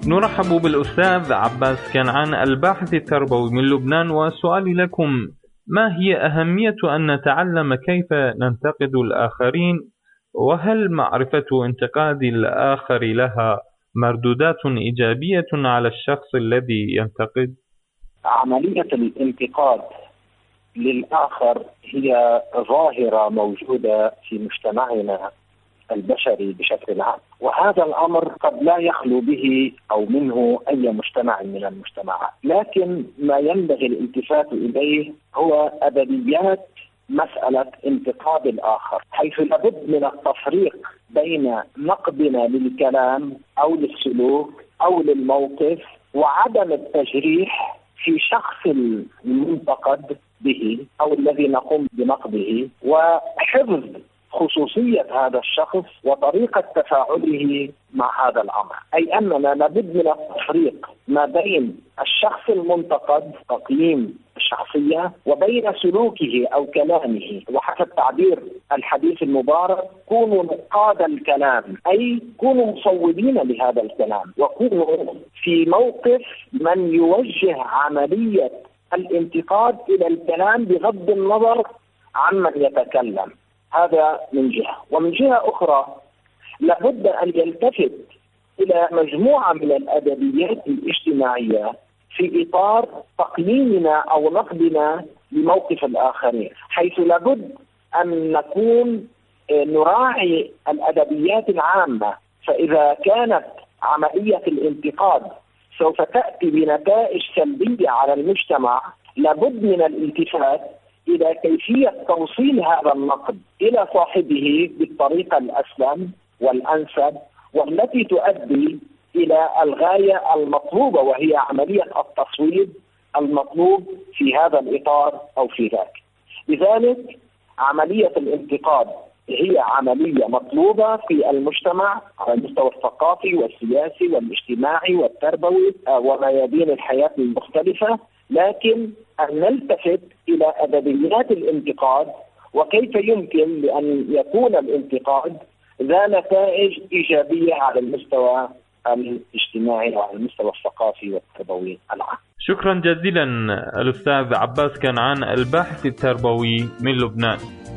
نرحب بالأستاذ عباس كنعان الباحث التربوي من لبنان، وسؤالي لكم: ما هي أهمية أن نتعلم كيف ننتقد الآخرين؟ وهل معرفة انتقاد الآخر لها مردودات إيجابية على الشخص الذي ينتقد؟ عملية الانتقاد للآخر هي ظاهرة موجودة في مجتمعنا البشري بشكل عام، وهذا الأمر قد لا يخلو به أو منه أي مجتمع من المجتمعات، لكن ما ينبغي الالتفات إليه هو أبديات مسألة انتقاد الآخر، حيث لابد من التفريق بين نقدنا للكلام أو للسلوك أو للموقف وعدم التجريح في شخص المنتقد به أو الذي نقوم بنقده، وحفظ خصوصية هذا الشخص وطريقة تفاعله مع هذا الأمر. أي أننا لابد من التفريق ما بين الشخص المنتقد تقييم الشخصية وبين سلوكه أو كلامه، وحسب تعبير الحديث المبارك: كونوا نقاد الكلام، أي كونوا مصوبين لهذا الكلام، وكونوا في موقف من يوجه عملية الانتقاد إلى الكلام بغض النظر عمن يتكلم. هذا من جهة، ومن جهة أخرى لابد أن يلتفت إلى مجموعة من الأدبيات الاجتماعية في إطار تقييمنا أو نقدنا لموقف الآخرين، حيث لابد أن نكون نراعي الأدبيات العامة. فإذا كانت عملية الانتقاد سوف تأتي بنتائج سلبية على المجتمع، لابد من الالتفات إلى كيفية توصيل هذا النقد إلى صاحبه بالطريقة الأسلم والأنسب والتي تؤدي إلى الغاية المطلوبة، وهي عملية التصويب المطلوب في هذا الإطار أو في ذاك. لذلك عملية الانتقاد هي عملية مطلوبة في المجتمع على المستوى الثقافي والسياسي والاجتماعي والتربوي وميادين الحياة المختلفة، لكن أن نلتفت إلى أدبيات الانتقاد وكيف يمكن لأن يكون الانتقاد ذا نتائج إيجابية على المستوى الاجتماعي وعلى المستوى الثقافي والتربوي العام. شكرا جزيلا الأستاذ عباس كنعان الباحث التربوي من لبنان.